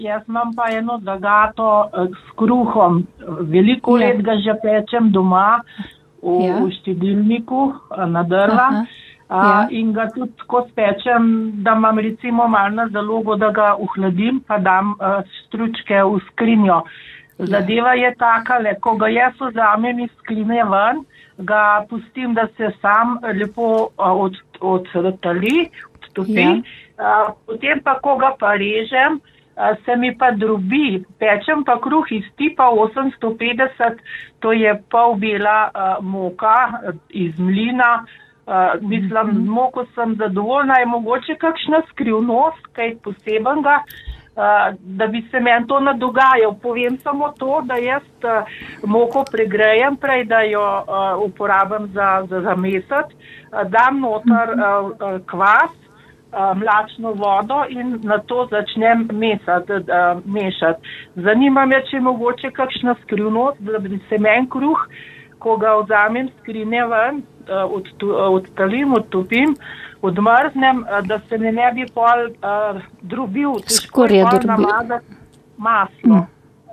Jaz imam pa eno zagato s kruhom. Veliko let ga že pečem doma v štedilniku na drva. In ga tudi tako spečem, da imam recimo malo na zalogo, da ga ohladim, pa dam štručke v skrinjo. Zadeva je takale, ko ga jaz vzamem iz skrinje ven, ga pustim, da se sam lepo odtali, odtopi. Potem pa, ko ga pa režem, se mi pa drobi. Pečem pa kruh iz tipa 850, to je pol bela moka iz mlina. Mislim, z moko sem zadovoljna, je mogoče kakšna skrivnost, kaj posebenega, da bi se meni to nadogajal. Povem samo to, da jaz moko pregrejem prej, da jo uporabim za mesec, dam noter kvas, mlačno vodo in na to začnem mešati. Zanima me, če je mogoče kakšna skrivnost, da bi se meni kruh, ko ga vzamem skrinje ven, odtalim, odtopim, odmrznem, da se mi ne bi pol drobil. Skorje drobi. Maslo.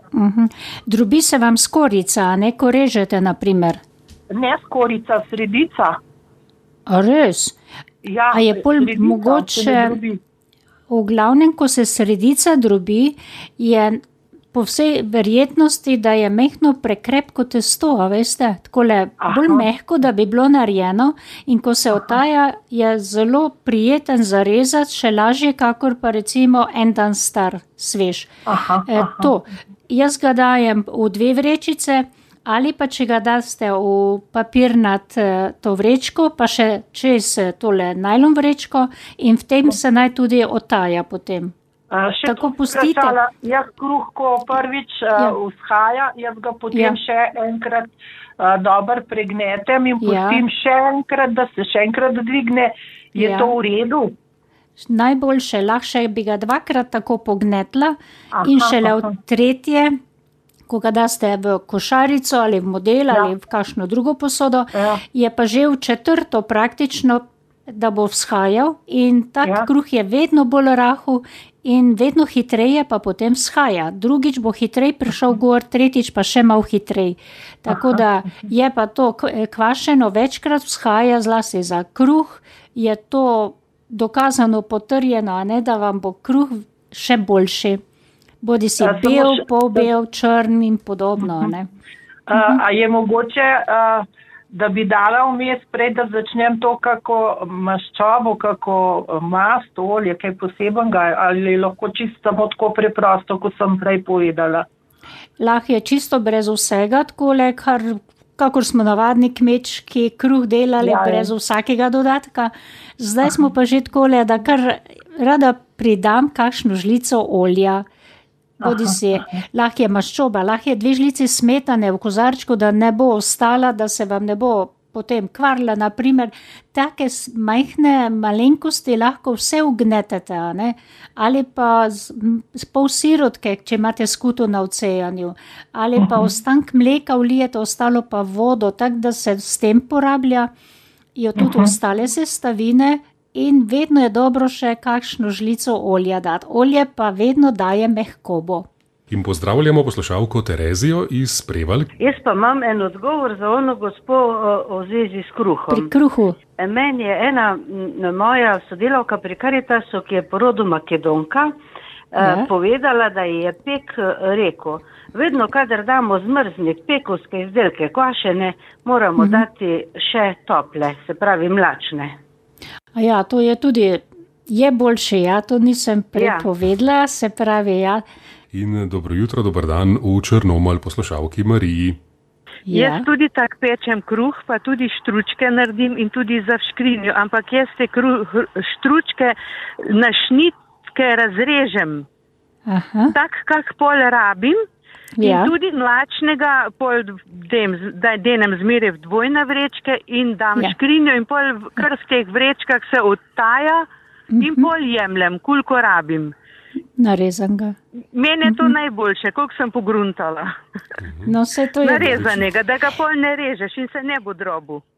Drobi se vam skorica, ne, ko režete, na primer? Ne skorica, sredica. A res? Ja, a je pol mogoče, v glavnem, ko se sredica drobi, je po vsej verjetnosti, da je mehko prekrepko testo, a veste, takole bolj mehko, da bi bilo narejeno, in ko se otaja, je zelo prijeten za rezati, še lažje, kakor pa recimo en dan star, svež. To, jaz ga dajem v 2 vrečice, ali pa če ga daste v papirnat to vrečko, pa še čez tole najlon vrečko, in v tem se naj tudi otaja potem. Tako pustite. Jaz kruh, ko prvič vzhaja, jaz ga potem še enkrat dobro pregnetem in pustim še enkrat, da se še enkrat dvigne. Je to v redu? Najboljše, lahko bi ga 2-krat tako pognetla in šele v 3., ko ga daste v košarico ali v model ali v kakšno drugo posodo, je pa že v 4. praktično, da bo vzhajal, in tak kruh je vedno bolj rahel in vedno hitreje pa potem vzhaja. Drugič bo hitrej prišel gor, tretjič pa še malo hitrej. Tako da je pa to kvašeno večkrat vzhaja, zlasti za kruh, je to dokazano, potrjeno, a ne, da vam bo kruh še boljši. Bodi si bel, polbel, črn in podobno, ne. A je mogoče, da bi dala vmes prej, da začnem to kako maščobo, kako mast, olje, kaj posebenega, ali lahko čisto samo tako preprosto, kot sem prej povedala? Lahko je čisto brez vsega, takole, kakor smo navadni kmečki kruh delali, brez vsakega dodatka. Zdaj smo pa že takole, da kar rada pridam kakšno žlico olja. Bodi si, lahko je maščoba, lahko je 2 žlici smetane v kozarčku, da ne bo ostala, da se vam ne bo potem kvarila. Naprimer, take majhne malenkosti lahko vse ugnetete, a ne? Ali pa pol sirotke, če imate skuto na odsejanju, ali pa ostank mleka vlijete, ostalo pa vodo, tako da se s tem porablja tudi ostale sestavine. In vedno je dobro še kakšno žlico olja dati. Olje pa vedno daje mehkobo. In pozdravljamo poslušalko Terezijo iz Prevalk. Jaz pa imam en odgovor za ono gospo o zvezi s kruhom. Pri kruhu. Meni je ena moja sodelavka pri Karitasu, ki je po rodu Makedonka, povedala, da je pek rekel. Vedno, kadar damo zmrznik, pekovske izdelke, kvašene, moramo dati še tople, se pravi mlačne. Ja, to je tudi, je boljše, to nisem prepovedala, se pravi, In dobro jutro, dober dan v Črnomelj poslušalki Mariji. Jaz tudi tak pečem kruh, pa tudi štručke naredim in tudi za v škrinjo, ampak jaz te štručke na šnitke razrežem. Tak, kak pol rabim. In tudi mlačnega pol denem zmeraj v 2 vrečke in dam škrinjo in pol kar v teh vrečkah se odtaja in pol jemljem, koliko rabim. Narezan ga. Mene je to najboljše, koliko sem pogruntala. No, to je narezanega, da ga pol ne režeš in se ne bo drobil.